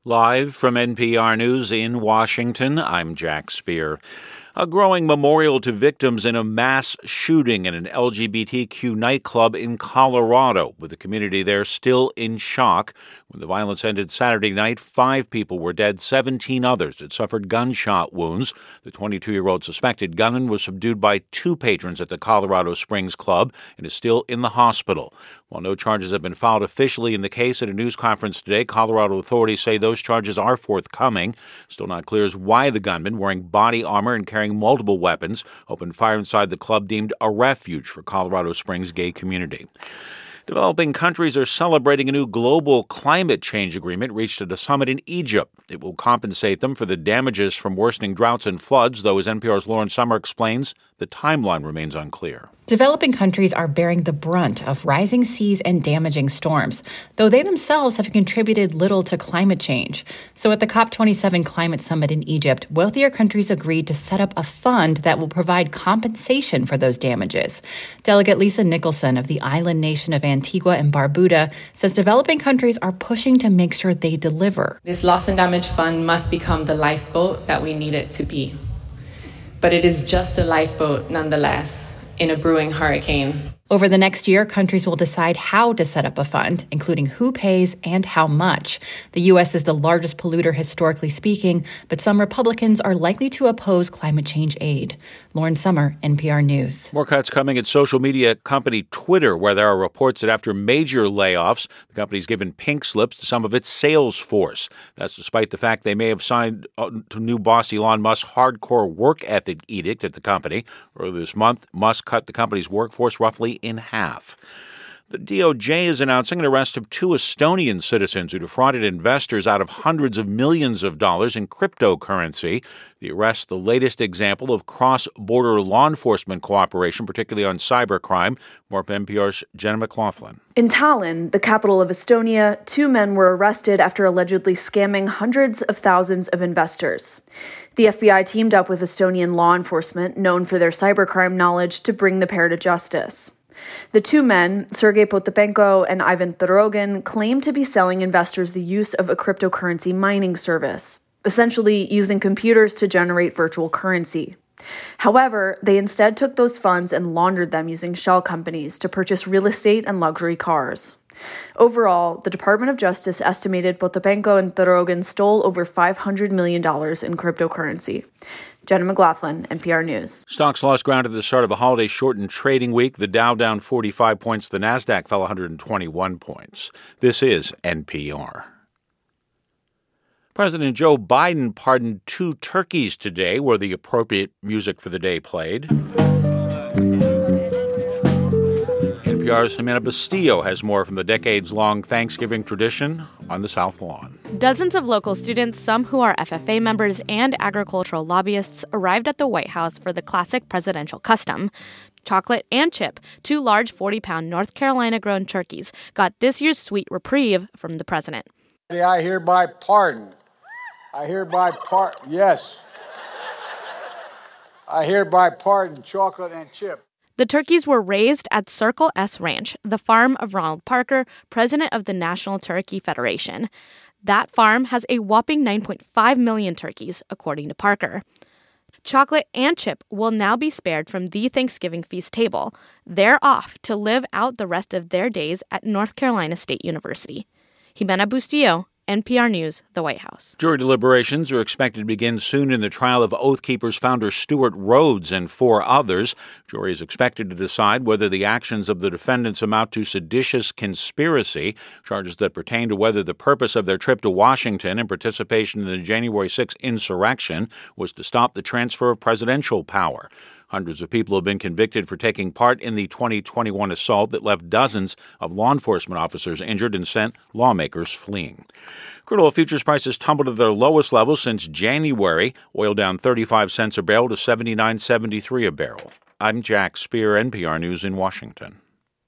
Live from NPR News in Washington, I'm Jack Speer. A growing memorial to victims in a mass shooting in an LGBTQ nightclub in Colorado, with the community there still in shock. When the violence ended Saturday night, 5 people were dead, 17 others had suffered gunshot wounds. The 22-year-old suspected gunman was subdued by 2 patrons at the Colorado Springs Club and is still in the hospital. While no charges have been filed officially in the case, at a news conference today, Colorado authorities say those charges are forthcoming. Still not clear as why the gunman, wearing body armor and carrying multiple weapons, opened fire inside the club deemed a refuge for Colorado Springs' gay community. Developing countries are celebrating a new global climate change agreement reached at a summit in Egypt. It will compensate them for the damages from worsening droughts and floods, though, as NPR's Lauren Sommer explains, the timeline remains unclear. Developing countries are bearing the brunt of rising seas and damaging storms, though they themselves have contributed little to climate change. So at the COP27 climate summit in Egypt, wealthier countries agreed to set up a fund that will provide compensation for those damages. Delegate Lisa Nicholson of the island nation of Antigua and Barbuda says developing countries are pushing to make sure they deliver. This loss and damage fund must become the lifeboat that we need it to be. But it is just a lifeboat nonetheless in a brewing hurricane. Over the next year, countries will decide how to set up a fund, including who pays and how much. The U.S. is the largest polluter historically speaking, but some Republicans are likely to oppose climate change aid. Lauren Sommer, NPR News. More cuts coming at social media company Twitter, where there are reports that after major layoffs, the company's given pink slips to some of its sales force. That's despite the fact they may have signed to new boss Elon Musk's hardcore work ethic edict at the company. Earlier this month, Musk cut the company's workforce roughly in half. The DOJ is announcing an arrest of 2 Estonian citizens who defrauded investors out of hundreds of millions of dollars in cryptocurrency. The arrest, the latest example of cross-border law enforcement cooperation, particularly on cybercrime. More from NPR's Jenna McLaughlin. In Tallinn, the capital of Estonia, 2 men were arrested after allegedly scamming hundreds of thousands of investors. The FBI teamed up with Estonian law enforcement, known for their cybercrime knowledge, to bring the pair to justice. The 2 men, Sergei Potapenko and Ivan Torogin, claimed to be selling investors the use of a cryptocurrency mining service, essentially using computers to generate virtual currency. However, they instead took those funds and laundered them using shell companies to purchase real estate and luxury cars. Overall, the Department of Justice estimated Potapenko and Torogin stole over $500 million in cryptocurrency. Jenna McLaughlin, NPR News. Stocks lost ground at the start of a holiday-shortened trading week. The Dow down 45 points. The Nasdaq fell 121 points. This is NPR. President Joe Biden pardoned 2 turkeys today, where the appropriate music for the day played. NPR's Jimena Bustillo has more from the decades-long Thanksgiving tradition on the South Lawn. Dozens of local students, some who are FFA members and agricultural lobbyists, arrived at the White House for the classic presidential custom. Chocolate and Chip, 2 large 40-pound North Carolina-grown turkeys, got this year's sweet reprieve from the president. I hereby pardon. Yes. I hereby pardon Chocolate and Chip. The turkeys were raised at Circle S Ranch, the farm of Ronald Parker, president of the National Turkey Federation. That farm has a whopping 9.5 million turkeys, according to Parker. Chocolate and Chip will now be spared from the Thanksgiving feast table. They're off to live out the rest of their days at North Carolina State University. Jimena Bustillo, NPR News, the White House. Jury deliberations are expected to begin soon in the trial of Oath Keepers founder Stuart Rhodes and 4 others. Jury is expected to decide whether the actions of the defendants amount to seditious conspiracy, charges that pertain to whether the purpose of their trip to Washington and participation in the January 6th insurrection was to stop the transfer of presidential power. Hundreds of people have been convicted for taking part in the 2021 assault that left dozens of law enforcement officers injured and sent lawmakers fleeing. Crude oil futures prices tumbled to their lowest level since January. Oil down 35 cents a barrel to $79.73 a barrel. I'm Jack Speer, NPR News in Washington.